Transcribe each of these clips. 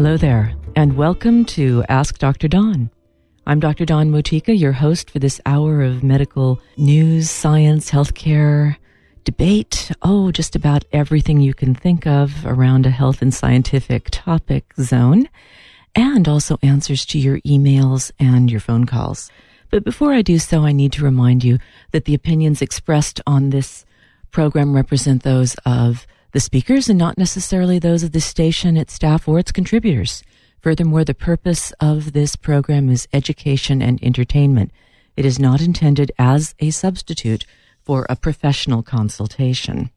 Hello there, and welcome to Ask Dr. Dawn. I'm Dr. Dawn Motika, your host for this hour of medical news, science, healthcare, debate, just about everything you can think of around a health and scientific topic zone, and also answers to your emails and your phone calls. But before I do so, I need to remind you that the opinions expressed on this program represent those of the speakers and not necessarily those of the station, its staff, or its contributors. Furthermore, the purpose of this program is education and entertainment. It is not intended as a substitute for a professional consultation.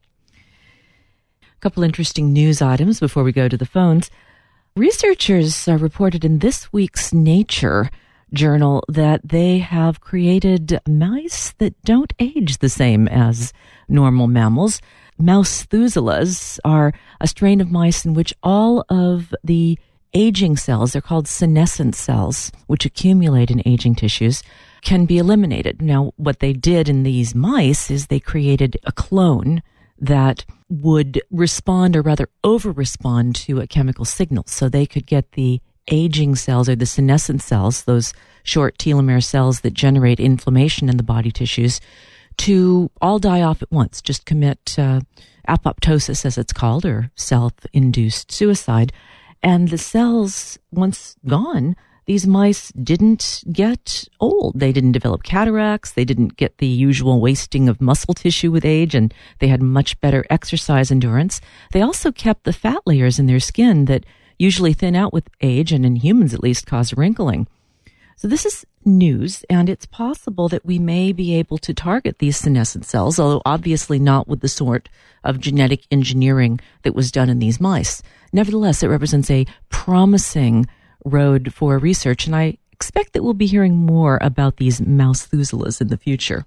A couple interesting news items before we go to the phones. Researchers reported in this week's Nature journal that they have created mice that don't age the same as normal mammals. Mouse-thuselas are a strain of mice in which all of the aging cells, they're called senescent cells, which accumulate in aging tissues, can be eliminated. Now, what they did in these mice is they created a clone that would respond, or rather over-respond, to a chemical signal. So they could get the aging cells, or the senescent cells, those short telomere cells that generate inflammation in the body tissues, to all die off at once, just commit apoptosis, as it's called, or self-induced suicide. And the cells, once gone, these mice didn't get old. They didn't develop cataracts. They didn't get the usual wasting of muscle tissue with age, and they had much better exercise endurance. They also kept the fat layers in their skin that usually thin out with age, and in humans at least cause wrinkling. So this is news, and it's possible that we may be able to target these senescent cells, although obviously not with the sort of genetic engineering that was done in these mice. Nevertheless, it represents a promising road for research, and I expect that we'll be hearing more about these mouse-thuselas in the future.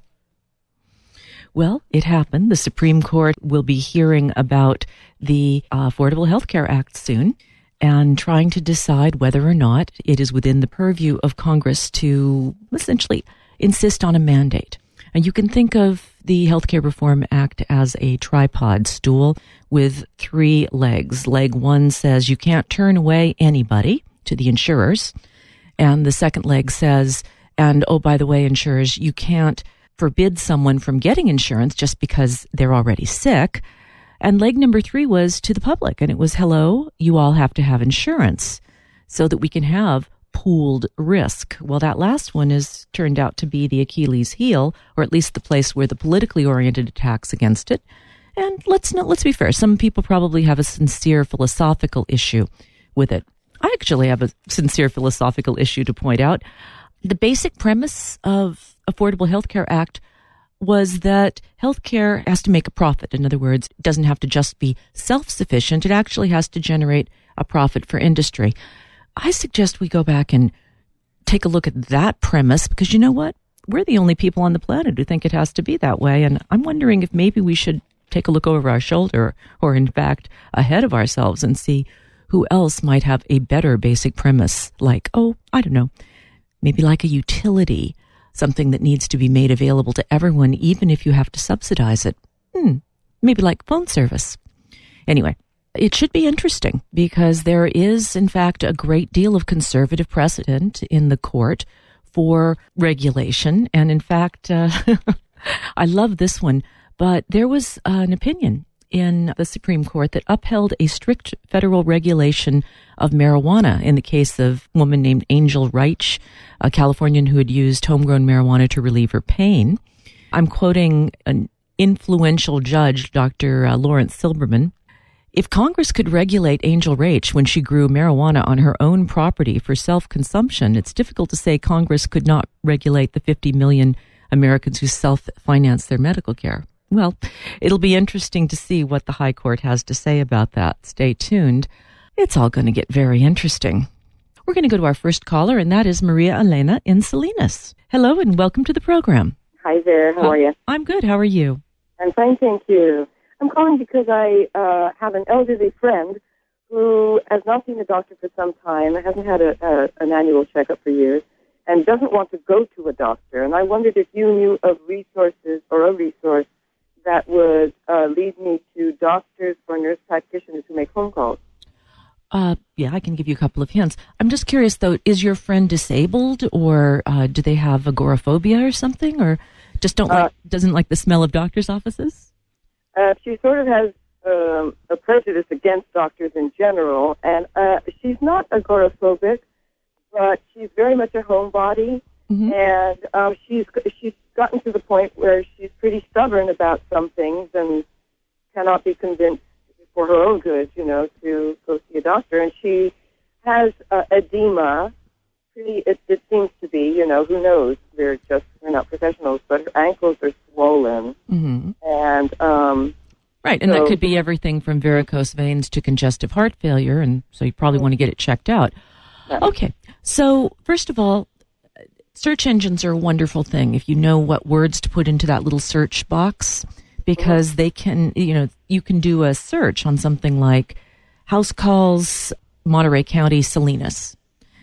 Well, it happened. The Supreme Court will be hearing about the Affordable Health Care Act soon, and trying to decide whether or not it is within the purview of Congress to essentially insist on a mandate. And you can think of the Healthcare Reform Act as a tripod stool with three legs. Leg one says you can't turn away anybody to the insurers. And the second leg says, and oh, by the way, insurers, you can't forbid someone from getting insurance just because they're already sick. And leg number 3 was to the public, and it was, hello, you all have to have insurance so that we can have pooled risk. Well, that last one has turned out to be the Achilles heel, or at least the place where the politically oriented attacks against it. And let's be fair, some people probably have a sincere philosophical issue with it. I actually have a sincere philosophical issue to point out. The basic premise of Affordable Health Care Act was that healthcare has to make a profit. In other words, it doesn't have to just be self-sufficient. It actually has to generate a profit for industry. I suggest we go back and take a look at that premise, because you know what? We're the only people on the planet who think it has to be that way. And I'm wondering if maybe we should take a look over our shoulder, or in fact ahead of ourselves, and see who else might have a better basic premise, like, I don't know, maybe like a utility, something that needs to be made available to everyone, even if you have to subsidize it. Maybe like phone service. Anyway, it should be interesting, because there is, in fact, a great deal of conservative precedent in the court for regulation. And in fact, I love this one, but there was an opinion in the Supreme Court that upheld a strict federal regulation of marijuana in the case of a woman named Angel Reich, a Californian who had used homegrown marijuana to relieve her pain. I'm quoting an influential judge, Dr. Lawrence Silberman. If Congress could regulate Angel Reich when she grew marijuana on her own property for self-consumption, it's difficult to say Congress could not regulate the 50 million Americans who self-finance their medical care. Well, it'll be interesting to see what the High Court has to say about that. Stay tuned. It's all going to get very interesting. We're going to go to our first caller, and that is Maria Elena in Salinas. Hello, and welcome to the program. Hi there. How are you? I'm good. How are you? I'm fine, thank you. I'm calling because I have an elderly friend who has not seen a doctor for some time, hasn't had an annual checkup for years, and doesn't want to go to a doctor. And I wondered if you knew of resources or a resource that would lead me to doctors or nurse practitioners who make phone calls. Yeah, I can give you a couple of hints. I'm just curious, though, is your friend disabled, or do they have agoraphobia or something, or just doesn't like the smell of doctors' offices? She sort of has a prejudice against doctors in general, and she's not agoraphobic, but she's very much a homebody, and she's gotten to the point where she's pretty stubborn about some things and cannot be convinced for her own good, to go see a doctor. And she has edema. It seems to be, who knows? We're not professionals, but her ankles are swollen. And right, and that could be everything from varicose veins to congestive heart failure, and so you probably want to get it checked out. Yeah. Okay, so first of all, search engines are a wonderful thing if you know what words to put into that little search box, because they can, you can do a search on something like house calls, Monterey County, Salinas.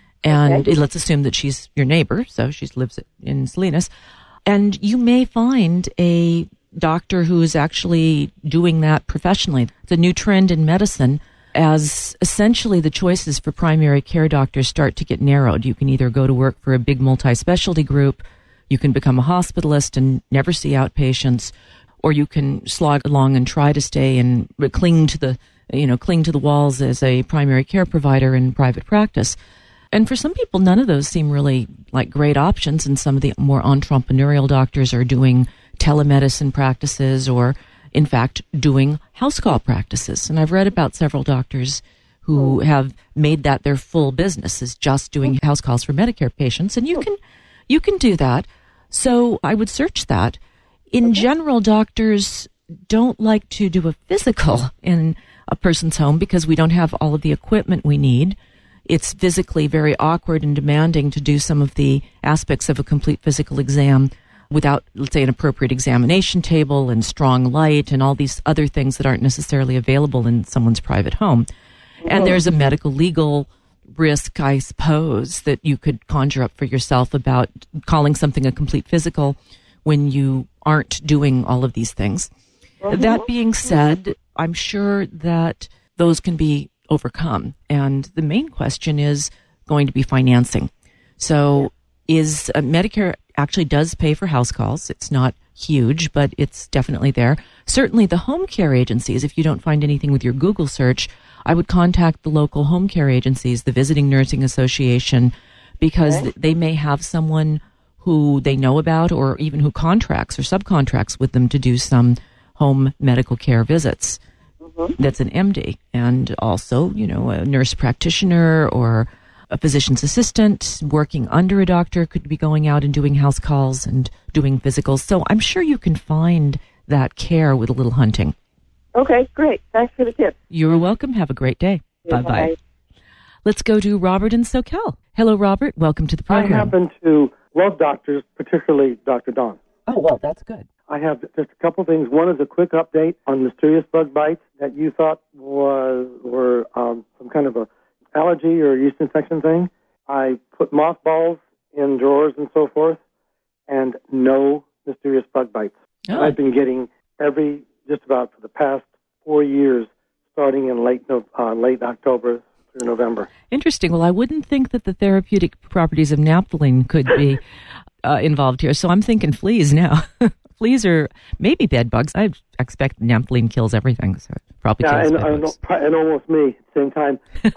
And let's assume that she's your neighbor, so she lives in Salinas. And you may find a doctor who is actually doing that professionally. It's a new trend in medicine, as essentially the choices for primary care doctors start to get narrowed. You can either go to work for a big multi-specialty group, you can become a hospitalist and never see outpatients, or you can slog along and try to stay and cling to the walls as a primary care provider in private practice. And for some people, none of those seem really like great options, and some of the more entrepreneurial doctors are doing telemedicine practices or, in fact, doing house call practices. And I've read about several doctors who have made that their full business, is just doing house calls for Medicare patients. And you can do that. So I would search that. In general, doctors don't like to do a physical in a person's home because we don't have all of the equipment we need. It's physically very awkward and demanding to do some of the aspects of a complete physical exam without, let's say, an appropriate examination table and strong light and all these other things that aren't necessarily available in someone's private home. And there's a medical legal risk, I suppose, that you could conjure up for yourself about calling something a complete physical when you aren't doing all of these things. That being said, I'm sure that those can be overcome. And the main question is going to be financing. So is Medicare actually does pay for house calls. It's not huge, but it's definitely there. Certainly the home care agencies, if you don't find anything with your Google search, I would contact the local home care agencies, the Visiting Nursing Association, because they may have someone who they know about or even who contracts or subcontracts with them to do some home medical care visits. That's an MD. And also, a nurse practitioner or a physician's assistant working under a doctor could be going out and doing house calls and doing physicals. So I'm sure you can find that care with a little hunting. Okay, great. Thanks for the tip. You're welcome. Have a great day. Yeah, bye-bye. Let's go to Robert in SoCal. Hello, Robert. Welcome to the program. I happen to love doctors, particularly Dr. Dawn. Oh, well, that's good. I have just a couple things. One is a quick update on mysterious bug bites that you thought were some kind of a allergy or yeast infection thing. I put mothballs in drawers and so forth, and no mysterious bug bites. Oh. I've been getting just about for the past 4 years, starting in late October through November. Interesting. Well, I wouldn't think that the therapeutic properties of naphthalene could be involved here. So I'm thinking fleas now. Fleas or maybe bed bugs. I expect naphthalene kills everything, so it probably kills bed bugs. And almost me at the same time.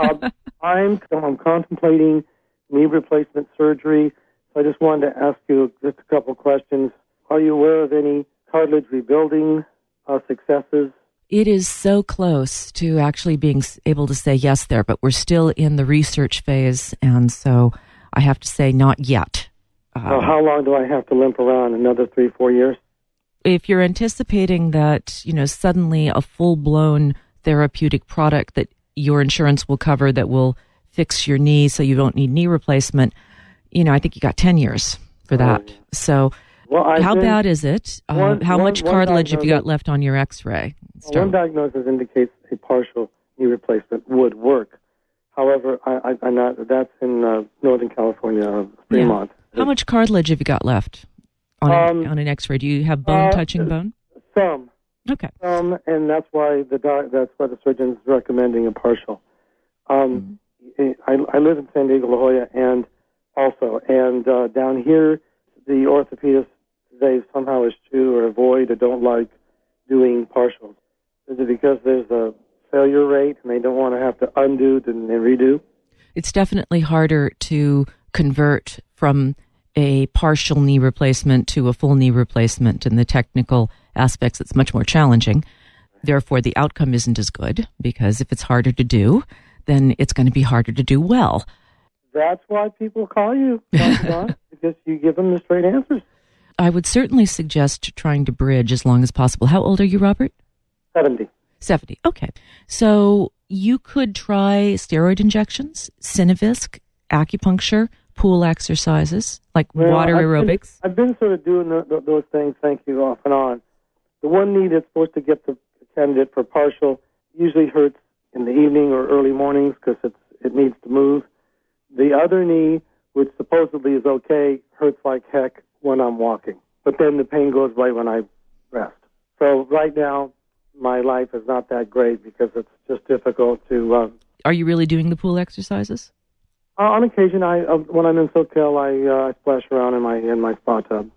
I'm contemplating knee replacement surgery, so I just wanted to ask you just a couple questions. Are you aware of any cartilage rebuilding successes? It is so close to actually being able to say yes there, but we're still in the research phase, and so I have to say not yet. How long do I have to limp around? Another 3-4 years? If you're anticipating that, suddenly a full-blown therapeutic product that your insurance will cover that will fix your knee so you don't need knee replacement, I think you got 10 years for that. So how bad is it? How much cartilage have you got left on your x-ray? One diagnosis indicates a partial knee replacement would work. However, that's in Northern California, Fremont. Yeah. How much cartilage have you got left on an x-ray? Do you have bone touching bone? Some. Okay. And that's why the surgeon's recommending a partial. I live in San Diego, La Jolla, and down here, the orthopedists today somehow eschew or avoid or don't like doing partials. Is it because there's a failure rate and they don't want to have to undo and redo? It's definitely harder to convert from a partial knee replacement to a full knee replacement. In the technical aspects, it's much more challenging. Therefore, the outcome isn't as good, because if it's harder to do, then it's going to be harder to do well. That's why people call you, Dr. Don, because you give them the straight answers. I would certainly suggest trying to bridge as long as possible. How old are you, Robert? 70. 70. Okay. So you could try steroid injections, Synovisc, acupuncture, pool exercises, like water aerobics. I've been sort of doing those things, thank you, off and on. The one knee that's supposed to get the candidate for partial usually hurts in the evening or early mornings because it needs to move. The other knee, which supposedly is okay, hurts like heck when I'm walking. But then the pain goes away when I rest. So right now, my life is not that great because it's just difficult to... Are you really doing the pool exercises? On occasion, when I'm in SoCal, I splash around in my spa tub.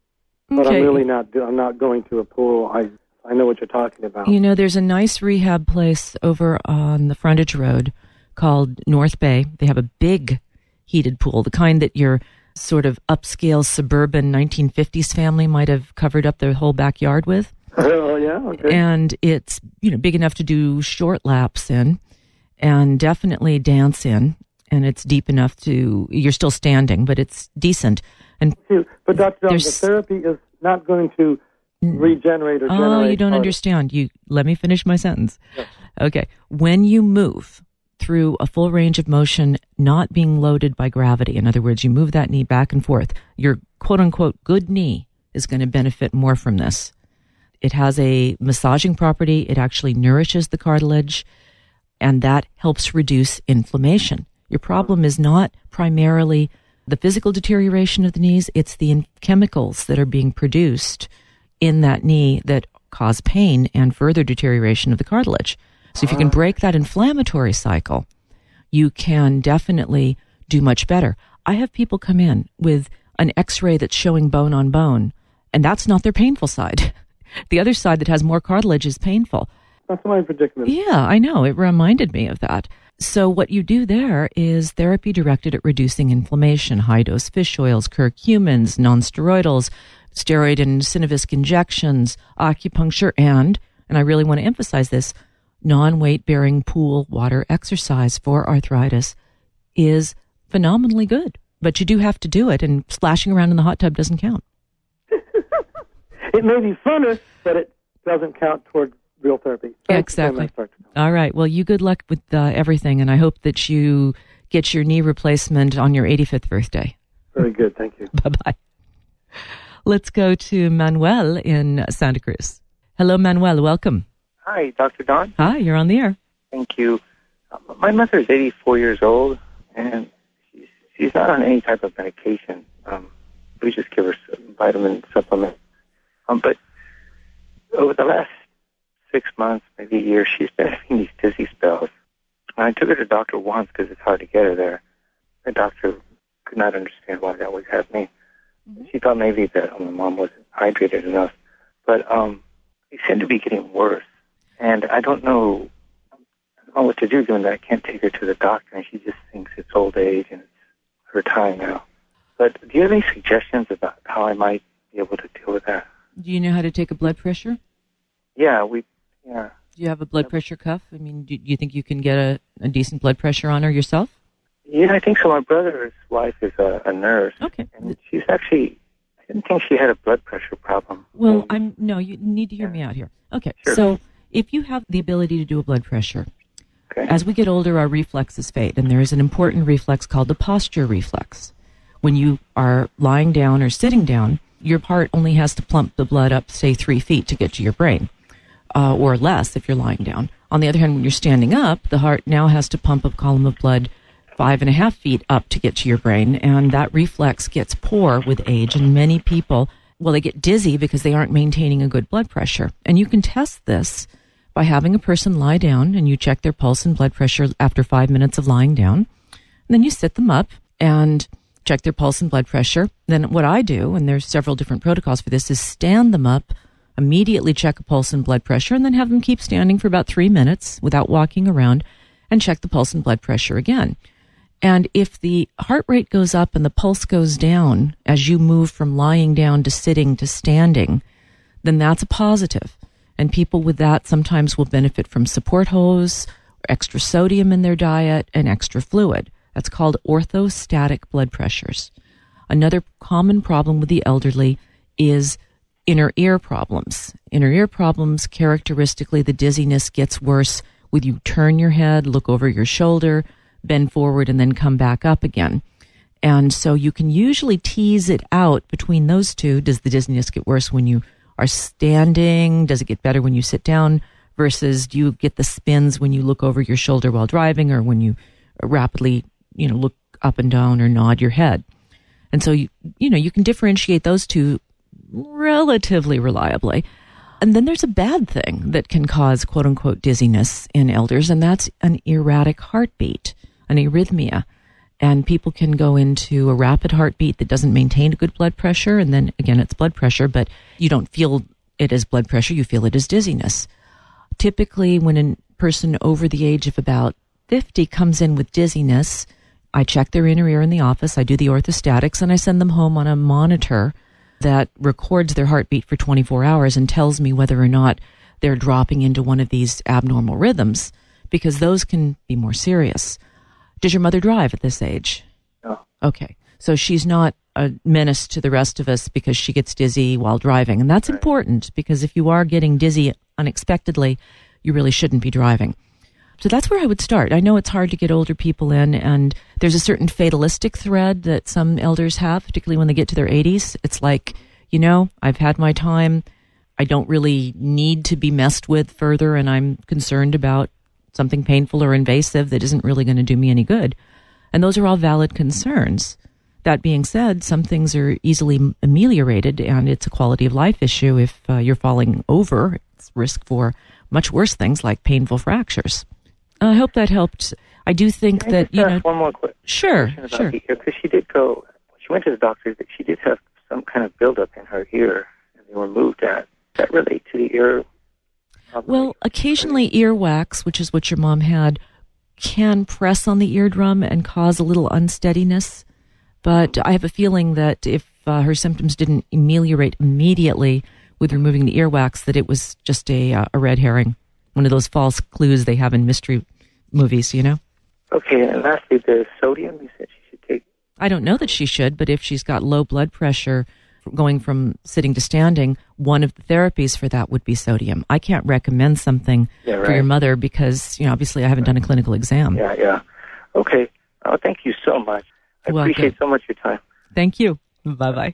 But Okay. I'm really not. I'm not going to a pool. I know what you're talking about. You know, there's a nice rehab place over on the frontage road called North Bay. They have a big heated pool, the kind that your sort of upscale suburban 1950s family might have covered up their whole backyard with. Oh, yeah? Okay. And it's, big enough to do short laps in and definitely dance in. And it's deep enough you're still standing, but it's decent. And But Dr. Dunn, the therapy is not going to regenerate or generate. Oh, you don't understand. Let me finish my sentence. Yes. Okay. When you move through a full range of motion, not being loaded by gravity, in other words, you move that knee back and forth, your quote-unquote good knee is going to benefit more from this. It has a massaging property. It actually nourishes the cartilage, and that helps reduce inflammation. Your problem is not primarily the physical deterioration of the knees. It's the chemicals that are being produced in that knee that cause pain and further deterioration of the cartilage. So if you can break that inflammatory cycle, you can definitely do much better. I have people come in with an x-ray that's showing bone on bone, and that's not their painful side. The other side that has more cartilage is painful. That's my predicament. Yeah, I know. It reminded me of that. So what you do there is therapy directed at reducing inflammation, high-dose fish oils, curcumins, nonsteroidals, steroid and Synovisc injections, acupuncture, and I really want to emphasize this, non-weight-bearing pool water exercise for arthritis is phenomenally good. But you do have to do it, and splashing around in the hot tub doesn't count. It may be funner, but it doesn't count toward real therapy. Exactly. All right. Well, you good luck with everything, and I hope that you get your knee replacement on your 85th birthday. Very good. Thank you. Bye-bye. Let's go to Manuel in Santa Cruz. Hello, Manuel. Welcome. Hi, Dr. Don. Hi, you're on the air. Thank you. My mother is 84 years old, and she's not on any type of medication. We just give her vitamin supplements. But over the last 6 months, maybe a year, she's been having these dizzy spells. And I took her to the doctor once because it's hard to get her there. The doctor could not understand why that was happening. Mm-hmm. She thought maybe that my mom wasn't hydrated enough. But they seem to be getting worse. And I don't know what to do, given that I can't take her to the doctor, and she just thinks it's old age and it's her time now. But do you have any suggestions about how I might be able to deal with that? Do you know how to take a blood pressure? Yeah. Do you have a blood pressure cuff? I mean, do you think you can get a decent blood pressure on her yourself? Yeah, I think so. My brother's wife is a nurse. Okay. And she's actually, I didn't think she had a blood pressure problem. Well, you need to hear me out here. Okay. Sure. So if you have the ability to do a blood pressure, okay. As we get older, our reflexes fade, and there is an important reflex called the posture reflex. When you are lying down or sitting down, your heart only has to plump the blood up, say, 3 feet to get to your brain, or less if you're lying down. On the other hand, when you're standing up, the heart now has to pump a column of blood 5.5 feet up to get to your brain, and that reflex gets poor with age, and many people, they get dizzy because they aren't maintaining a good blood pressure. And you can test this by having a person lie down, and you check their pulse and blood pressure after 5 minutes of lying down. And then you sit them up and check their pulse and blood pressure. Then what I do, and there's several different protocols for this, is stand them up, immediately check a pulse and blood pressure, and then have them keep standing for about 3 minutes without walking around and check the pulse and blood pressure again. And if the heart rate goes up and the pulse goes down as you move from lying down to sitting to standing, then that's a positive. And people with that sometimes will benefit from support hose, extra sodium in their diet, and extra fluid. That's called orthostatic blood pressures. Another common problem with the elderly is inner ear problems. Inner ear problems, characteristically, the dizziness gets worse when you turn your head, look over your shoulder, bend forward, and then come back up again. And so you can usually tease it out between those two. Does the dizziness get worse when you are standing? Does it get better when you sit down? Versus do you get the spins when you look over your shoulder while driving, or when you rapidly, look up and down or nod your head? And so, you can differentiate those two relatively reliably. And then there's a bad thing that can cause quote unquote dizziness in elders, and that's an erratic heartbeat, an arrhythmia. And people can go into a rapid heartbeat that doesn't maintain a good blood pressure. And then again, it's blood pressure, but you don't feel it as blood pressure. You feel it as dizziness. Typically, when a person over the age of about 50 comes in with dizziness, I check their inner ear in the office. I do the orthostatics, and I send them home on a monitor that records their heartbeat for 24 hours and tells me whether or not they're dropping into one of these abnormal rhythms, because those can be more serious. Does your mother drive at this age? No. Okay. So she's not a menace to the rest of us because she gets dizzy while driving. And that's right. Important, because if you are getting dizzy unexpectedly, you really shouldn't be driving. So that's where I would start. I know it's hard to get older people in, and there's a certain fatalistic thread that some elders have, particularly when they get to their 80s. It's like, I've had my time. I don't really need to be messed with further, and I'm concerned about something painful or invasive that isn't really going to do me any good. And those are all valid concerns. That being said, some things are easily ameliorated, and it's a quality of life issue. If you're falling over, it's risk for much worse things like painful fractures. I hope that helped. I do think Can I that, just ask one more question. Sure. Because she did go, she went to the doctor, that she did have some kind of buildup in her ear, and they removed that. Does that relate to the ear? Well, occasionally earwax, which is what your mom had, can press on the eardrum and cause a little unsteadiness. But I have a feeling that if her symptoms didn't ameliorate immediately with removing the earwax, that it was just a red herring. One of those false clues they have in mystery movies, Okay, and lastly, the sodium you said she should take. I don't know that she should, but if she's got low blood pressure going from sitting to standing, one of the therapies for that would be sodium. I can't recommend something for your mother because, obviously I haven't done a clinical exam. Yeah. Okay. Oh, thank you so much. I appreciate so much your time. Thank you. Bye-bye.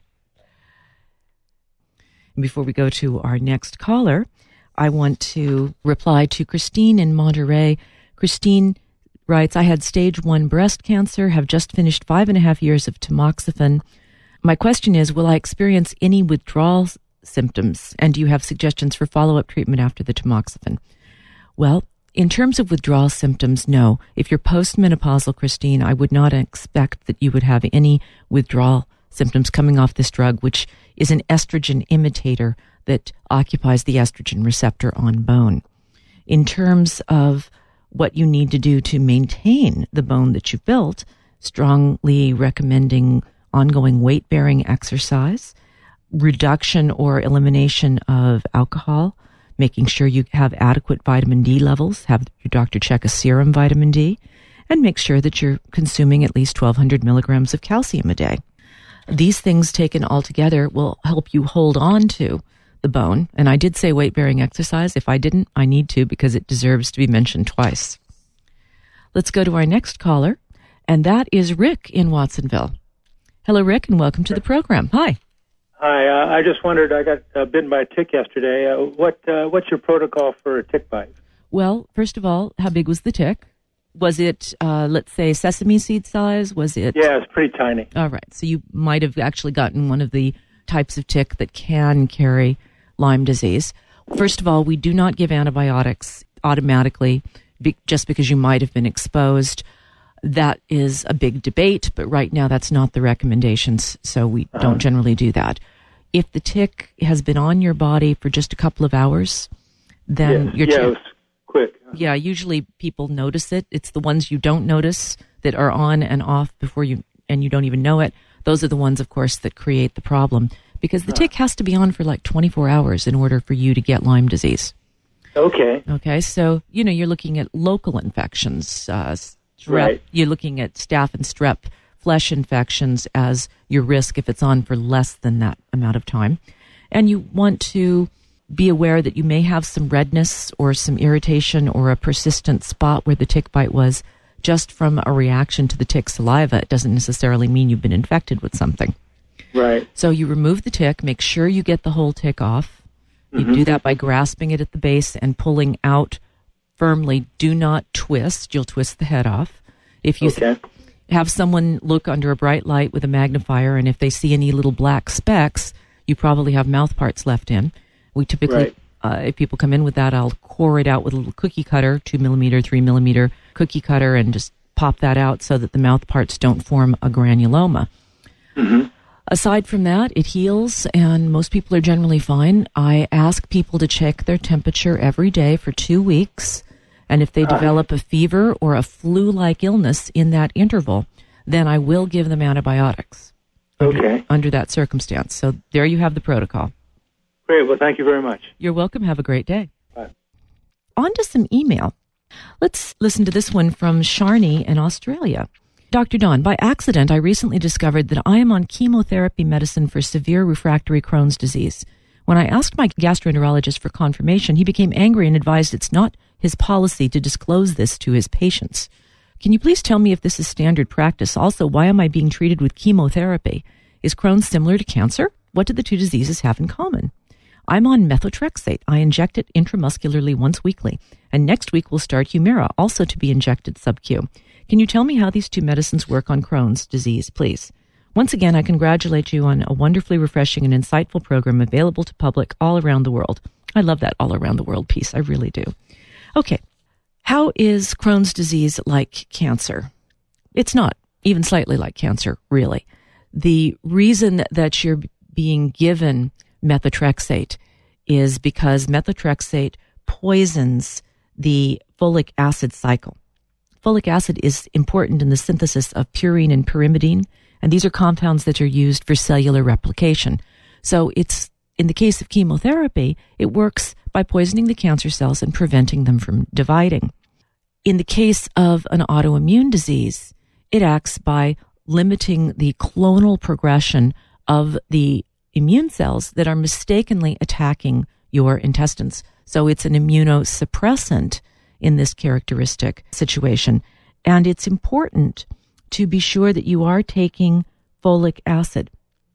And before we go to our next caller, I want to reply to Christine in Monterey. Christine writes, I had stage 1 breast cancer, have just finished 5.5 years of tamoxifen. My question is, will I experience any withdrawal symptoms? And do you have suggestions for follow-up treatment after the tamoxifen? Well, in terms of withdrawal symptoms, no. If you're postmenopausal, Christine, I would not expect that you would have any withdrawal symptoms coming off this drug, which is an estrogen imitator that occupies the estrogen receptor on bone. In terms of what you need to do to maintain the bone that you've built, strongly recommending ongoing weight-bearing exercise, reduction or elimination of alcohol, making sure you have adequate vitamin D levels, have your doctor check a serum vitamin D, and make sure that you're consuming at least 1,200 milligrams of calcium a day. These things taken all together will help you hold on to the bone. And I did say weight-bearing exercise. If I didn't, I need to, because it deserves to be mentioned twice. Let's go to our next caller, and that is Rick in Watsonville. Hello, Rick, and welcome to the program. Hi. Hi. I just wondered, I got bitten by a tick yesterday. What's your protocol for a tick bite? Well, first of all, how big was the tick? Was it, let's say, sesame seed size? Was it? Yeah, it's pretty tiny. All right. So you might have actually gotten one of the types of tick that can carry Lyme disease. First of all, we do not give antibiotics automatically just because you might have been exposed. That is a big debate, but right now that's not the recommendations, so we don't generally do that. If the tick has been on your body for just a couple of hours, then it was quick. Yeah, usually people notice it. It's the ones you don't notice that are on and off before you, and you don't even know it. Those are the ones, of course, that create the problem, because the tick has to be on for like 24 hours in order for you to get Lyme disease. Okay, so, you're looking at local infections, strep. Right. You're looking at staph and strep flesh infections as your risk if it's on for less than that amount of time. And you want to be aware that you may have some redness or some irritation or a persistent spot where the tick bite was just from a reaction to the tick saliva. It doesn't necessarily mean you've been infected with something. Right. So you remove the tick, make sure you get the whole tick off. You do that by grasping it at the base and pulling out firmly. Do not twist. You'll twist the head off. If you have someone look under a bright light with a magnifier, and if they see any little black specks, you probably have mouth parts left in. We typically, if people come in with that, I'll core it out with a little cookie cutter, 2 millimeter, 3 millimeter cookie cutter, and just pop that out so that the mouth parts don't form a granuloma. Aside from that, it heals, and most people are generally fine. I ask people to check their temperature every day for 2 weeks, and if they develop a fever or a flu-like illness in that interval, then I will give them antibiotics under that circumstance. So there you have the protocol. Great. Well, thank you very much. You're welcome. Have a great day. Bye. On to some email. Let's listen to this one from Sharni in Australia. Dr. Don, by accident, I recently discovered that I am on chemotherapy medicine for severe refractory Crohn's disease. When I asked my gastroenterologist for confirmation, he became angry and advised it's not his policy to disclose this to his patients. Can you please tell me if this is standard practice? Also, why am I being treated with chemotherapy? Is Crohn's similar to cancer? What do the two diseases have in common? I'm on methotrexate. I inject it intramuscularly once weekly, and next week we'll start Humira, also to be injected sub-Q. Can you tell me how these two medicines work on Crohn's disease, please? Once again, I congratulate you on a wonderfully refreshing and insightful program available to public all around the world. I love that all around the world piece. I really do. Okay. How is Crohn's disease like cancer? It's not even slightly like cancer, really. The reason that you're being given methotrexate is because methotrexate poisons the folic acid cycle. Folic acid is important in the synthesis of purine and pyrimidine, and these are compounds that are used for cellular replication. So it's, in the case of chemotherapy, it works by poisoning the cancer cells and preventing them from dividing. In the case of an autoimmune disease, it acts by limiting the clonal progression of the immune cells that are mistakenly attacking your intestines. So it's an immunosuppressant in this characteristic situation. And it's important to be sure that you are taking folic acid.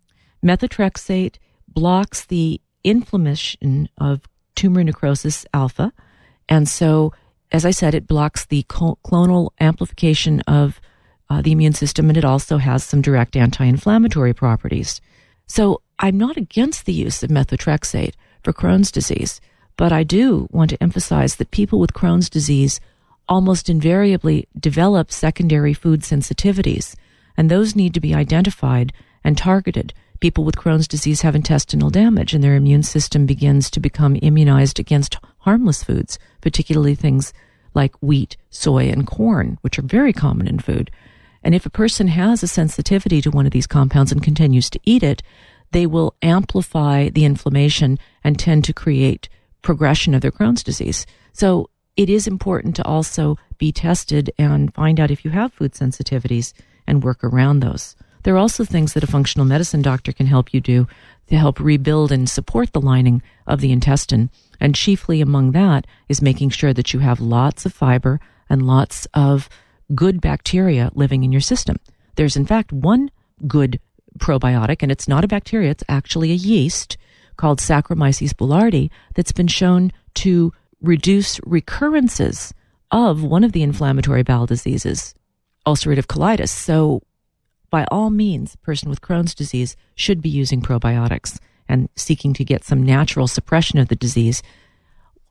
Methotrexate blocks the inflammation of tumor necrosis alpha. And so, as I said, it blocks the clonal amplification of the immune system, and it also has some direct anti-inflammatory properties. So I'm not against the use of methotrexate for Crohn's disease, but I do want to emphasize that people with Crohn's disease almost invariably develop secondary food sensitivities, and those need to be identified and targeted. People with Crohn's disease have intestinal damage, and their immune system begins to become immunized against harmless foods, particularly things like wheat, soy, and corn, which are very common in food. And if a person has a sensitivity to one of these compounds and continues to eat it, they will amplify the inflammation and tend to create progression of their Crohn's disease. So it is important to also be tested and find out if you have food sensitivities and work around those. There are also things that a functional medicine doctor can help you do to help rebuild and support the lining of the intestine. And chiefly among that is making sure that you have lots of fiber and lots of good bacteria living in your system. There's in fact one good probiotic, and it's not a bacteria, it's actually a yeast called Saccharomyces boulardii that's been shown to reduce recurrences of one of the inflammatory bowel diseases, ulcerative colitis. So by all means, a person with Crohn's disease should be using probiotics and seeking to get some natural suppression of the disease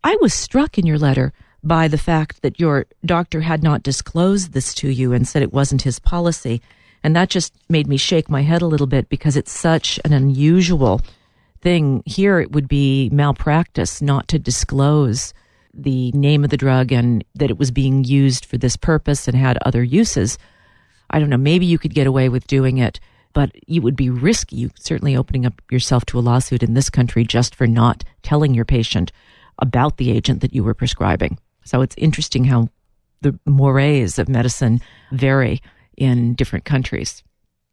I was struck in your letter by the fact that your doctor had not disclosed this to you and said it wasn't his policy. And that just made me shake my head a little bit because it's such an unusual thing. Here it would be malpractice not to disclose the name of the drug and that it was being used for this purpose and had other uses. I don't know, maybe you could get away with doing it, but it would be risky. You certainly opening up yourself to a lawsuit in this country just for not telling your patient about the agent that you were prescribing. So it's interesting how the mores of medicine vary in different countries.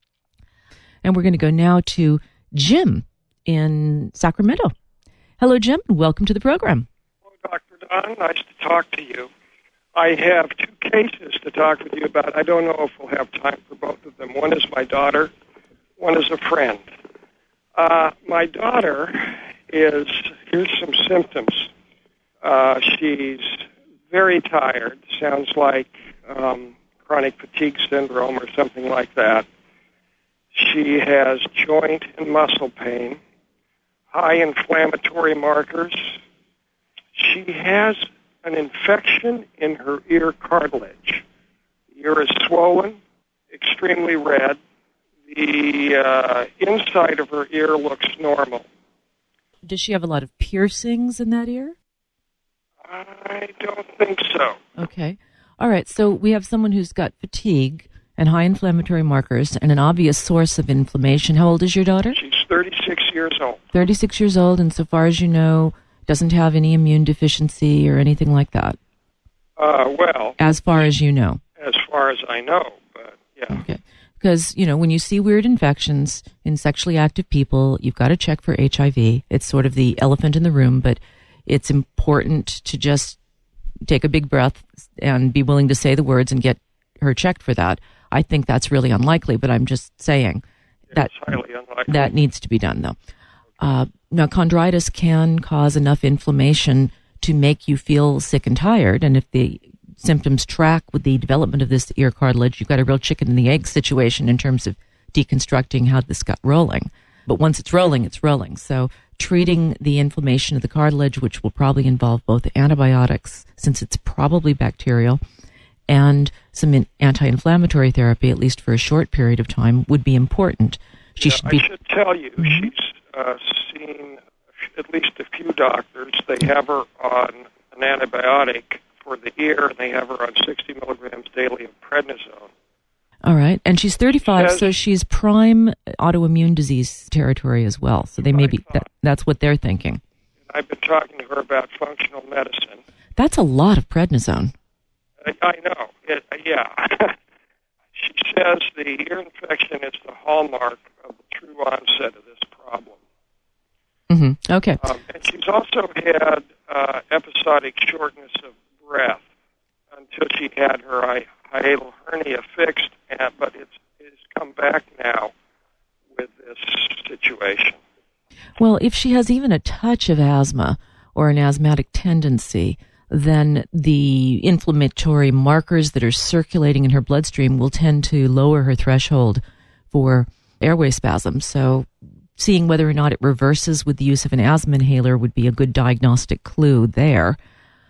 And we're going to go now to Jim in Sacramento. Hello, Jim, and welcome to the program. Hello, Dr. Don. Nice to talk to you. I have two cases to talk with you about. I don't know if we'll have time for both of them. One is my daughter. One is a friend. My daughter here's some symptoms. She's very tired. Sounds like chronic fatigue syndrome or something like that. She has joint and muscle pain, high inflammatory markers. She has an infection in her ear cartilage. The ear is swollen, extremely red. The inside of her ear looks normal. Does she have a lot of piercings in that ear? I don't think so. Okay. All right. So we have someone who's got fatigue and high inflammatory markers and an obvious source of inflammation. How old is your daughter? She's 36 years old. 36 years old, and so far as you know, doesn't have any immune deficiency or anything like that? Well. As far as you know? As far as I know, but yeah. Okay. Because, when you see weird infections in sexually active people, you've got to check for HIV. It's sort of the elephant in the room, but it's important to just take a big breath and be willing to say the words and get her checked for that. I think that's really unlikely, but I'm just saying it's highly unlikely. That needs to be done, though. Now, chondritis can cause enough inflammation to make you feel sick and tired, and if the symptoms track with the development of this ear cartilage, you've got a real chicken and the egg situation in terms of deconstructing how this got rolling. But once it's rolling, it's rolling. So treating the inflammation of the cartilage, which will probably involve both antibiotics, since it's probably bacterial, and some anti-inflammatory therapy, at least for a short period of time, would be important. I should tell you, she's seen at least a few doctors. They have her on an antibiotic for the ear, and they have her on 60 milligrams daily of prednisone. All right. And she's 35, so she's prime autoimmune disease territory as well. So they may be, that's what they're thinking. I've been talking to her about functional medicine. That's a lot of prednisone. I know. Yeah. She says the ear infection is the hallmark of the true onset of this problem. Mm-hmm. Okay. And she's also had episodic shortness of breath until she had her hiatal hernia fixed, but it's come back now with this situation. Well, if she has even a touch of asthma or an asthmatic tendency, then the inflammatory markers that are circulating in her bloodstream will tend to lower her threshold for airway spasms. So seeing whether or not it reverses with the use of an asthma inhaler would be a good diagnostic clue there.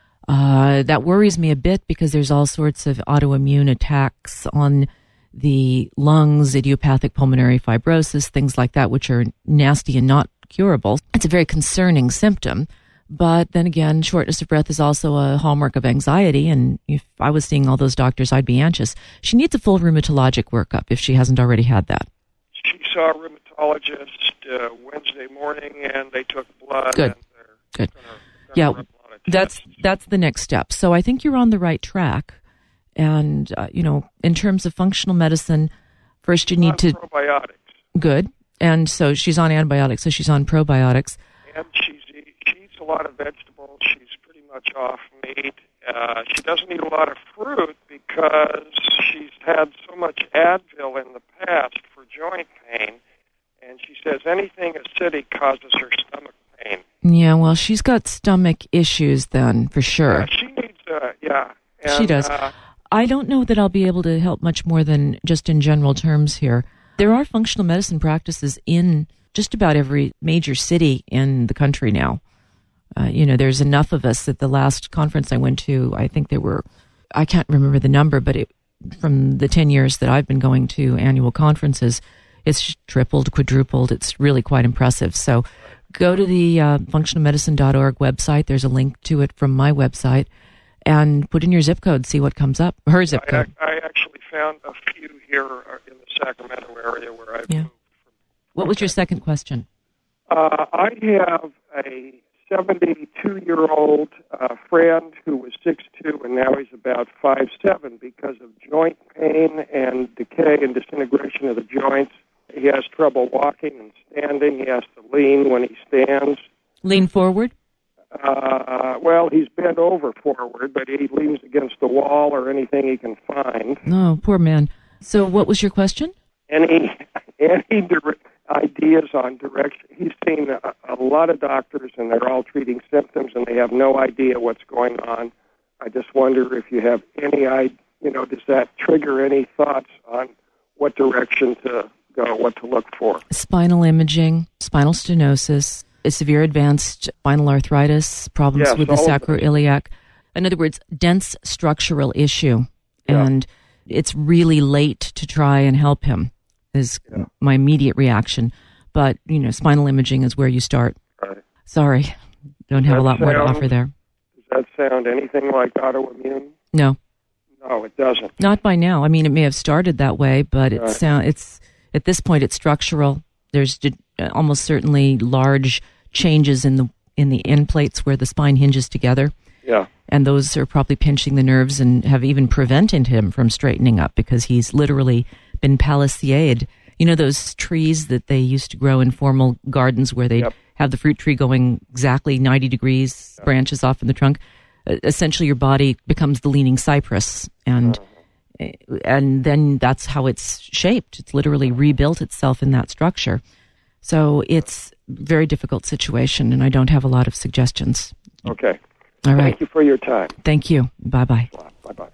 That worries me a bit because there's all sorts of autoimmune attacks on the lungs, idiopathic pulmonary fibrosis, things like that, which are nasty and not curable. It's a very concerning symptom. But then again, shortness of breath is also a hallmark of anxiety, and if I was seeing all those doctors, I'd be anxious. She needs a full rheumatologic workup if she hasn't already had that. She saw a rheumatologist Wednesday morning, and they took blood. Good. And Yeah, that's the next step. So I think you're on the right track. And, in terms of functional medicine, first you need to... probiotics. Good. And so she's on antibiotics, so she's on probiotics. And she eats a lot of vegetables. She's pretty much off meat. She doesn't eat a lot of fruit because she's had so much Advil in the past for joint pain. And she says anything acidic causes her stomach pain. Yeah, well, she's got stomach issues then, for sure. Yeah, she needs, And, she does. I don't know that I'll be able to help much more than just in general terms here. There are functional medicine practices in just about every major city in the country now. There's enough of us at the last conference I went to. I think there were, I can't remember the number, but from the 10 years that I've been going to annual conferences, it's tripled, quadrupled. It's really quite impressive. So go to the functionalmedicine.org website. There's a link to it from my website, and put in your zip code, see what comes up. Her zip code. I actually found a few here in the Sacramento area where I've moved. What was your second question? I have a 72-year-old friend who was 6'2", and now he's about 5'7", because of joint pain and decay and disintegration of the joints. He has trouble walking and standing. He has to lean when he stands. Lean forward? Well, he's bent over forward, but he leans against the wall or anything he can find. Oh, poor man. So what was your question? Any ideas on direction? He's seen a lot of doctors, and they're all treating symptoms, and they have no idea what's going on. I just wonder if you have any idea, does that trigger any thoughts on what direction to go, what to look for? Spinal imaging, spinal stenosis, a severe advanced spinal arthritis, problems with the sacroiliac. In other words, dense structural issue. Yeah. And it's really late to try and help him, is my immediate reaction. But, spinal imaging is where you start. Right. Sorry, don't have a lot more to offer there. Does that sound anything like autoimmune? No. No, it doesn't. Not by now. I mean, it may have started that way, but it's at this point it's structural. There's almost certainly large changes in the end plates where the spine hinges together. Yeah. And those are probably pinching the nerves and have even prevented him from straightening up, because he's literally been palissaded. Those trees that they used to grow in formal gardens where they'd have the fruit tree going exactly 90 degrees, branches off in the trunk. Essentially, your body becomes the leaning cypress, and then that's how it's shaped. It's literally rebuilt itself in that structure. So it's a very difficult situation, and I don't have a lot of suggestions. Okay. All right. Thank you for your time. Thank you. Bye-bye. Bye-bye.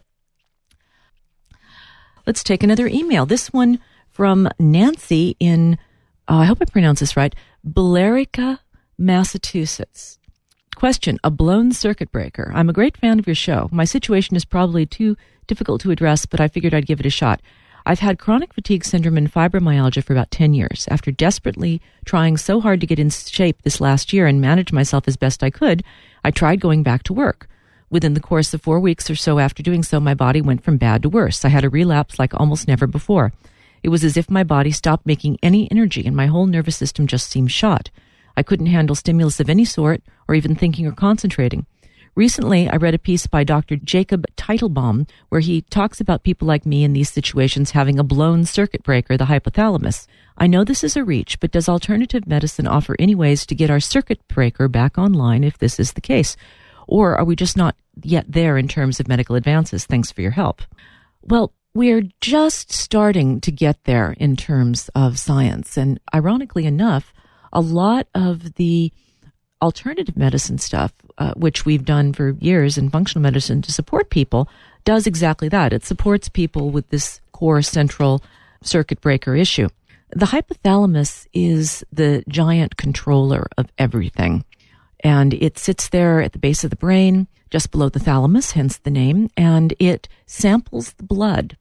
Let's take another email. This one from Nancy in, I hope I pronounce this right, Billerica, Massachusetts. Question, a blown circuit breaker. I'm a great fan of your show. My situation is probably too difficult to address, but I figured I'd give it a shot. I've had chronic fatigue syndrome and fibromyalgia for about 10 years. After desperately trying so hard to get in shape this last year and manage myself as best I could, I tried going back to work. Within the course of 4 weeks or so after doing so, my body went from bad to worse. I had a relapse like almost never before. It was as if my body stopped making any energy and my whole nervous system just seemed shot. I couldn't handle stimulus of any sort or even thinking or concentrating. Recently, I read a piece by Dr. Jacob Teitelbaum where he talks about people like me in these situations having a blown circuit breaker, the hypothalamus. I know this is a reach, but does alternative medicine offer any ways to get our circuit breaker back online if this is the case? Or are we just not yet there in terms of medical advances? Thanks for your help. Well, we're just starting to get there in terms of science. And ironically enough, a lot of the alternative medicine stuff, which we've done for years in functional medicine to support people, does exactly that. It supports people with this core central circuit breaker issue. The hypothalamus is the giant controller of everything. And it sits there at the base of the brain, just below the thalamus, hence the name, and it samples the blood.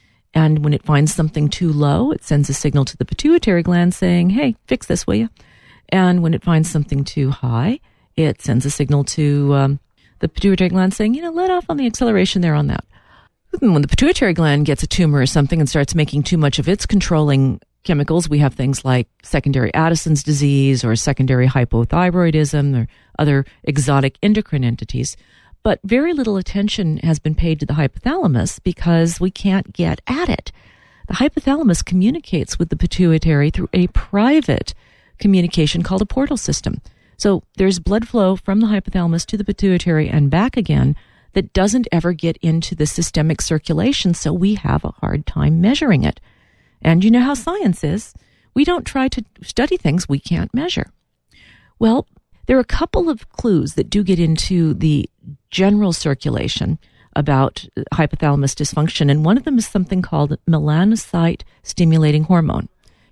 And when it finds something too low, it sends a signal to the pituitary gland saying, hey, fix this, will you? And when it finds something too high, it sends a signal to the pituitary gland saying, let off on the acceleration there on that. And when the pituitary gland gets a tumor or something and starts making too much of its controlling chemicals, we have things like secondary Addison's disease or secondary hypothyroidism or other exotic endocrine entities. But very little attention has been paid to the hypothalamus because we can't get at it. The hypothalamus communicates with the pituitary through a private communication called a portal system. So there's blood flow from the hypothalamus to the pituitary and back again that doesn't ever get into the systemic circulation, so we have a hard time measuring it. And you know how science is. We don't try to study things we can't measure. Well, there are a couple of clues that do get into the general circulation about hypothalamus dysfunction, and one of them is something called melanocyte stimulating hormone.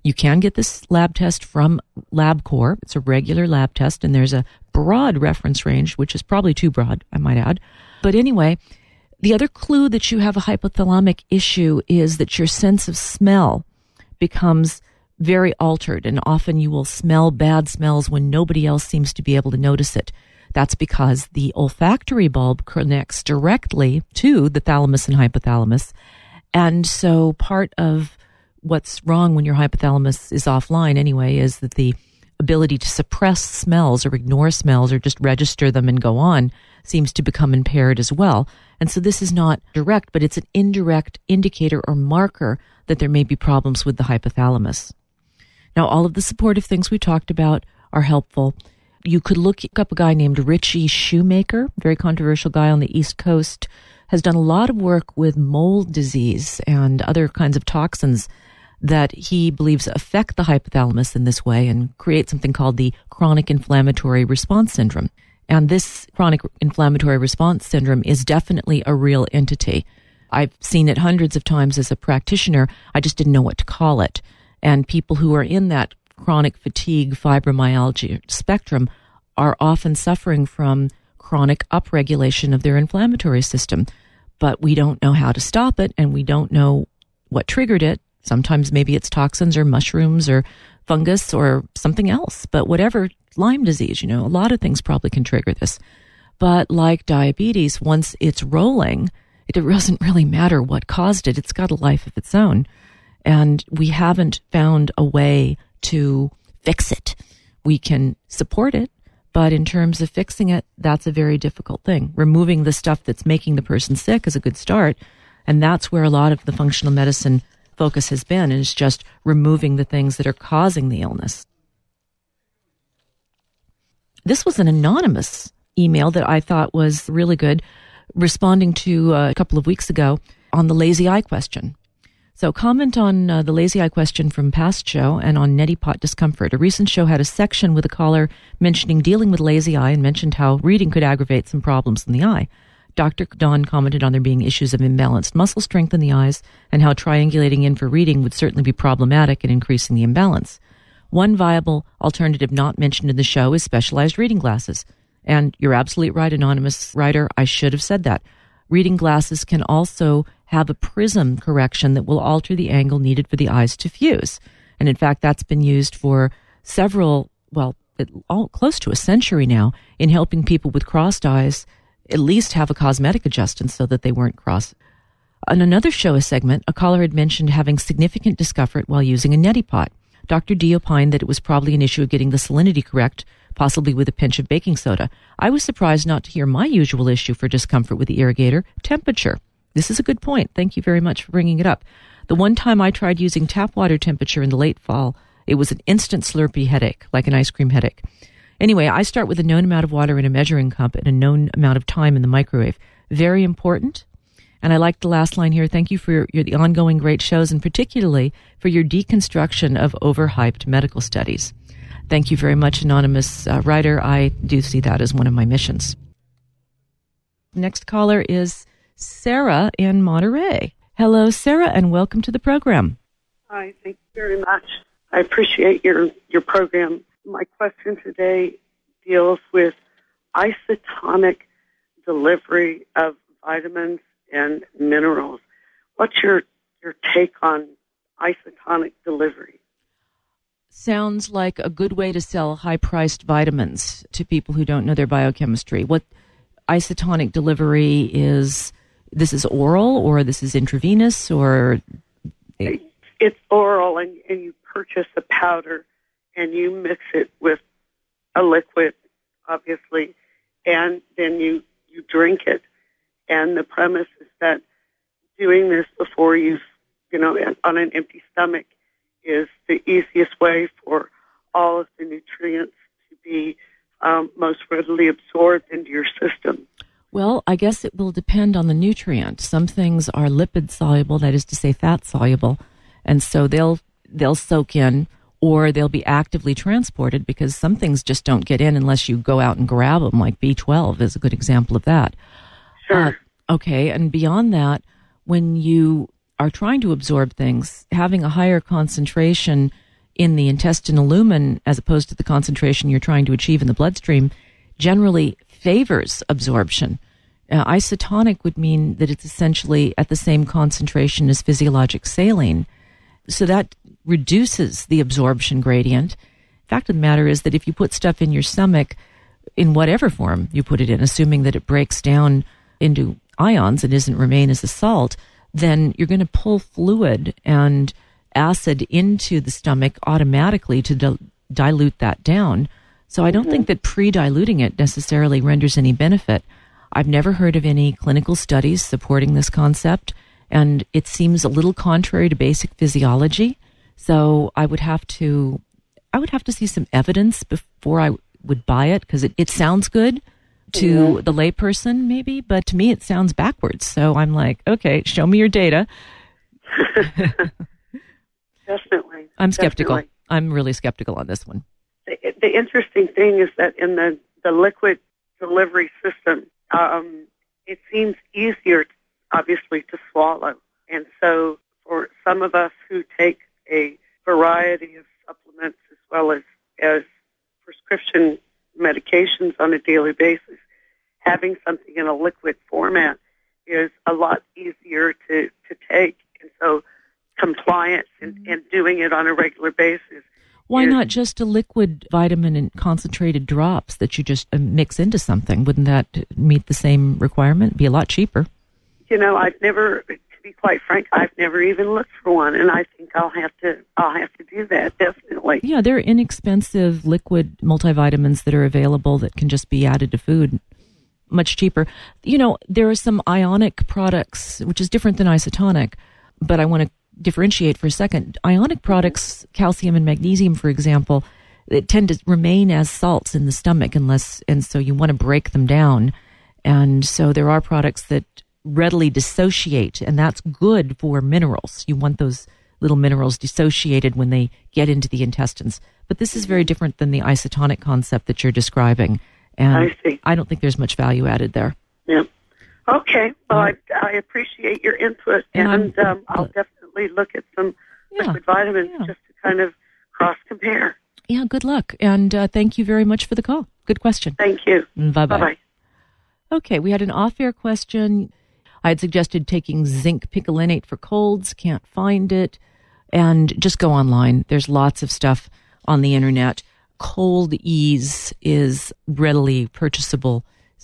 You can get this lab test from LabCorp. It's a regular lab test, and there's a broad reference range, which is probably too broad, I might add. But anyway, the other clue that you have a hypothalamic issue is that your sense of smell becomes very altered, and often you will smell bad smells when nobody else seems to be able to notice it. That's because the olfactory bulb connects directly to the thalamus and hypothalamus. And so part of what's wrong when your hypothalamus is offline anyway is that the ability to suppress smells or ignore smells or just register them and go on seems to become impaired as well. And so this is not direct, but it's an indirect indicator or marker that there may be problems with the hypothalamus. Now, all of the supportive things we talked about are helpful. You could look up a guy named Richie Shoemaker, very controversial guy on the East Coast, has done a lot of work with mold disease and other kinds of toxins that he believes affect the hypothalamus in this way and create something called the chronic inflammatory response syndrome. And this chronic inflammatory response syndrome is definitely a real entity. I've seen it hundreds of times as a practitioner. I just didn't know what to call it. And people who are in that chronic fatigue, fibromyalgia spectrum are often suffering from chronic upregulation of their inflammatory system. But we don't know how to stop it, and we don't know what triggered it. Sometimes maybe it's toxins or mushrooms or fungus or something else. But whatever, Lyme disease, a lot of things probably can trigger this. But like diabetes, once it's rolling, it doesn't really matter what caused it. It's got a life of its own. And we haven't found a way to fix it. We can support it, but in terms of fixing it, that's a very difficult thing. Removing the stuff that's making the person sick is a good start, and that's where a lot of the functional medicine focus has been, is just removing the things that are causing the illness. This was an anonymous email that I thought was really good, responding to a couple of weeks ago on the lazy eye question. So comment on the lazy eye question from past show and on neti pot discomfort. A recent show had a section with a caller mentioning dealing with lazy eye and mentioned how reading could aggravate some problems in the eye. Dr. Don commented on there being issues of imbalanced muscle strength in the eyes and how triangulating in for reading would certainly be problematic in increasing the imbalance. One viable alternative not mentioned in the show is specialized reading glasses. And you're absolutely right, anonymous writer. I should have said that. Reading glasses can also have a prism correction that will alter the angle needed for the eyes to fuse. And in fact, that's been used for close to a century now in helping people with crossed eyes at least have a cosmetic adjustment so that they weren't crossed. On another show segment, a caller had mentioned having significant discomfort while using a neti pot. Dr. D opined that it was probably an issue of getting the salinity correct, possibly with a pinch of baking soda. I was surprised not to hear my usual issue for discomfort with the irrigator, temperature. This is a good point. Thank you very much for bringing it up. The one time I tried using tap water temperature in the late fall, it was an instant slurpy headache, like an ice cream headache. Anyway, I start with a known amount of water in a measuring cup and a known amount of time in the microwave. Very important. And I like the last line here. Thank you for the ongoing great shows, and particularly for your deconstruction of overhyped medical studies. Thank you very much, anonymous writer. I do see that as one of my missions. Next caller is Sarah in Monterey. Hello, Sarah, and welcome to the program. Hi, thank you very much. I appreciate your program. My question today deals with isotonic delivery of vitamins and minerals. What's your take on isotonic delivery? Sounds like a good way to sell high-priced vitamins to people who don't know their biochemistry. What isotonic delivery is? This is oral, or this is intravenous, or? It's oral, and you purchase a powder, and you mix it with a liquid, obviously, and then you drink it. And the premise is that doing this before on an empty stomach is the easiest way for all of the nutrients to be most readily absorbed into your system. Well, I guess it will depend on the nutrient. Some things are lipid soluble, that is to say fat soluble, and so they'll soak in, or they'll be actively transported, because some things just don't get in unless you go out and grab them, like B12 is a good example of that. Sure. Okay, and beyond that, when you are trying to absorb things, having a higher concentration in the intestinal lumen, as opposed to the concentration you're trying to achieve in the bloodstream, generally favors absorption. Isotonic would mean that it's essentially at the same concentration as physiologic saline. So that reduces the absorption gradient. Fact of the matter is that if you put stuff in your stomach, in whatever form you put it in, assuming that it breaks down into ions and doesn't remain as a salt, then you're going to pull fluid and acid into the stomach automatically to dilute that down. So I don't think that pre-diluting it necessarily renders any benefit. I've never heard of any clinical studies supporting this concept, and it seems a little contrary to basic physiology. So I would have to see some evidence before I would buy it, because it sounds good to the layperson maybe, but to me it sounds backwards. So I'm like, okay, show me your data. Definitely. I'm skeptical. Definitely. I'm really skeptical on this one. The interesting thing is that in the liquid delivery system, it seems easier, obviously, to swallow. And so for some of us who take a variety of supplements as well as prescription medications on a daily basis, having something in a liquid format is a lot easier to take. And so compliance and doing it on a regular basis. Why not just a liquid vitamin in concentrated drops that you just mix into something? Wouldn't that meet the same requirement? Be a lot cheaper. You know, to be quite frank, I've never even looked for one, and I think I'll have to do that, definitely. Yeah, there are inexpensive liquid multivitamins that are available that can just be added to food, much cheaper. You know, there are some ionic products, which is different than isotonic, but I want to differentiate for a second. Ionic products, calcium and magnesium, for example, they tend to remain as salts in the stomach and so you want to break them down. And so there are products that readily dissociate, and that's good for minerals. You want those little minerals dissociated when they get into the intestines. But this is very different than the isotonic concept that you're describing. And I see. I don't think there's much value added there. Yeah. Okay. Well, I appreciate your input, and I'll definitely look at some liquid vitamins just to kind of cross-compare. Yeah, good luck. And thank you very much for the call. Good question. Thank you. Bye-bye. Bye-bye. Okay, we had an off-air question. I had suggested taking zinc picolinate for colds. Can't find it. And just go online. There's lots of stuff on the internet. Cold Ease is readily purchasable.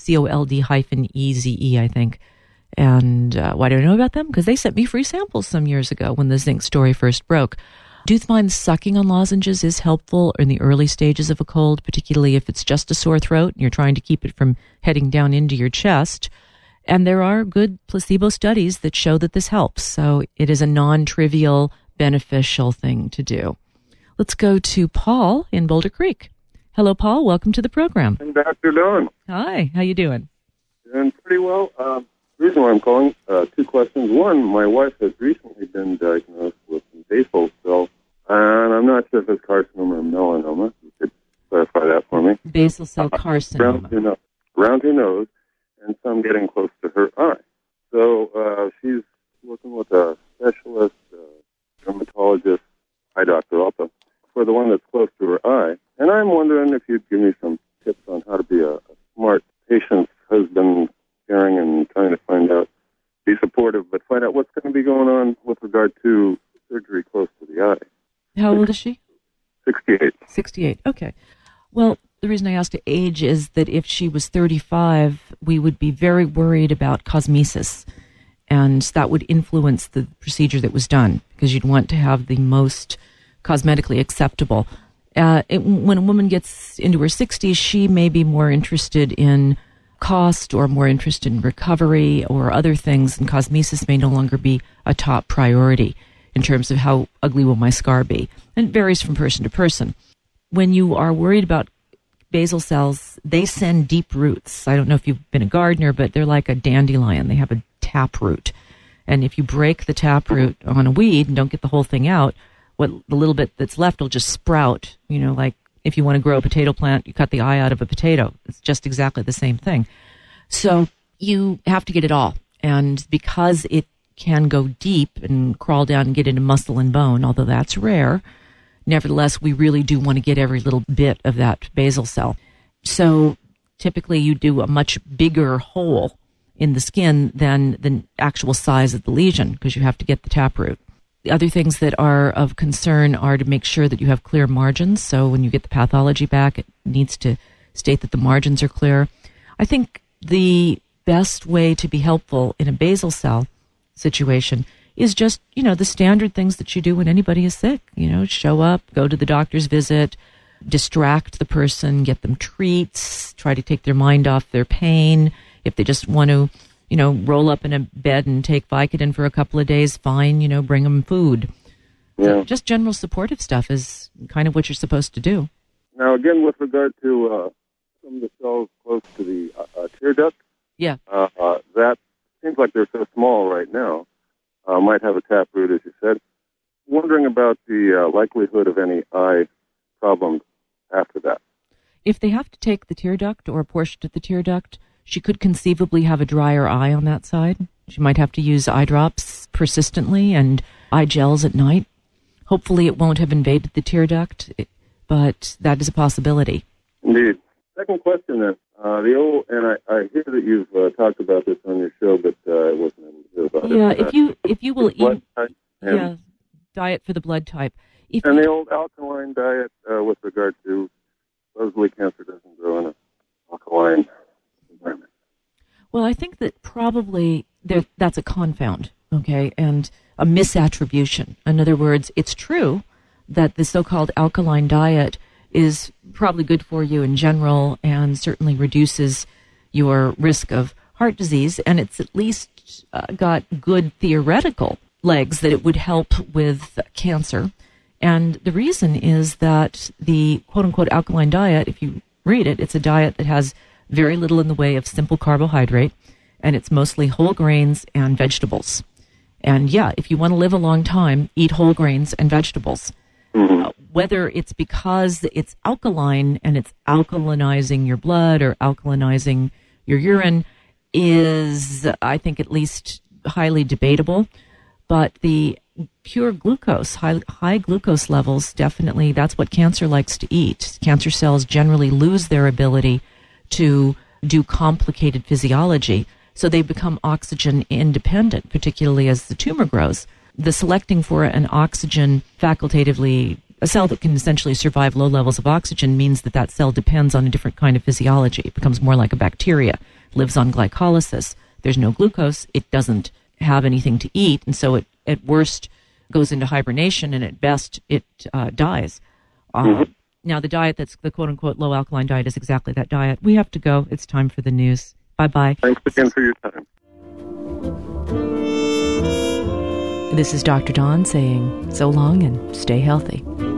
COLD-EZE, I think. And why do I know about them? Because they sent me free samples some years ago when the zinc story first broke. Do you find sucking on lozenges is helpful in the early stages of a cold, particularly if it's just a sore throat and you're trying to keep it from heading down into your chest? And there are good placebo studies that show that this helps. So it is a non-trivial, beneficial thing to do. Let's go to Paul in Boulder Creek. Hello, Paul. Welcome to the program. I'm Dr. Dawn. Hi. How you doing? Doing pretty well. The reason why I'm calling, two questions. One, my wife has recently been diagnosed with basal cell, and I'm not sure if it's carcinoma or melanoma. You could clarify that for me. Basal cell carcinoma. Around her nose, and some getting close to her eye. So she's working with a specialist, dermatologist, eye doctor also, for the one that's close to her eye. And I'm wondering if you'd give me some tips on how to be a smart patient's husband, caring and trying to find out, be supportive, but find out what's going to be going on with regard to surgery close to the eye. How old is she? 68. 68. Okay. Well, the reason I asked her age is that if she was 35, we would be very worried about cosmesis, and that would influence the procedure that was done, because you'd want to have the most cosmetically acceptable. When a woman gets into her 60s, she may be more interested in cost or more interested in recovery or other things, and cosmesis may no longer be a top priority in terms of how ugly will my scar be. And it varies from person to person. When you are worried about basal cells, they send deep roots. I don't know if you've been a gardener, but they're like a dandelion. They have a taproot. And if you break the taproot on a weed and don't get the whole thing out, what the little bit that's left will just sprout. You know, like if you want to grow a potato plant, you cut the eye out of a potato. It's just exactly the same thing. So you have to get it all. And because it can go deep and crawl down and get into muscle and bone, although that's rare, Nevertheless, we really do want to get every little bit of that basal cell. So typically you do a much bigger hole in the skin than the actual size of the lesion because you have to get the taproot. The other things that are of concern are to make sure that you have clear margins. So when you get the pathology back, it needs to state that the margins are clear. I think the best way to be helpful in a basal cell situation is just, the standard things that you do when anybody is sick. Show up, go to the doctor's visit, distract the person, get them treats, try to take their mind off their pain. If they just want to, roll up in a bed and take Vicodin for a couple of days, fine, bring them food. Yeah. So just general supportive stuff is kind of what you're supposed to do. Now, again, with regard to some of the cells close to the tear duct, yeah, that seems like they're so small right now. Might have a taproot, as you said. Wondering about the likelihood of any eye problems after that. If they have to take the tear duct or a portion of the tear duct, she could conceivably have a drier eye on that side. She might have to use eye drops persistently and eye gels at night. Hopefully it won't have invaded the tear duct, but that is a possibility. Indeed. Second question then. I hear that you've talked about this on your show, but I wasn't able to hear about it. Yeah, if you will eat, type diet for the blood type. The old alkaline diet with regard to supposedly cancer doesn't grow in an alkaline environment. Well, I think that probably that's a confound, okay, and a misattribution. In other words, it's true that the so-called alkaline diet is probably good for you in general and certainly reduces your risk of heart disease, and it's at least got good theoretical legs that it would help with cancer. And the reason is that the quote-unquote alkaline diet, if you read it, it's a diet that has very little in the way of simple carbohydrate, and it's mostly whole grains and vegetables. And yeah, if you want to live a long time, eat whole grains and vegetables. Whether it's because it's alkaline and it's alkalinizing your blood or alkalinizing your urine is, I think, at least highly debatable. But the pure glucose, high glucose levels, definitely, that's what cancer likes to eat. Cancer cells generally lose their ability to do complicated physiology, so they become oxygen independent, particularly as the tumor grows. The selecting for an oxygen facultatively, a cell that can essentially survive low levels of oxygen, means that cell depends on a different kind of physiology. It becomes more like a bacteria, lives on glycolysis. There's no glucose. It doesn't have anything to eat, and so it at worst goes into hibernation, and at best it dies. Now, the diet that's the quote-unquote low alkaline diet is exactly that diet. We have to go. It's time for the news. Bye-bye. Thanks again for your time. This is Dr. Dawn saying so long and stay healthy.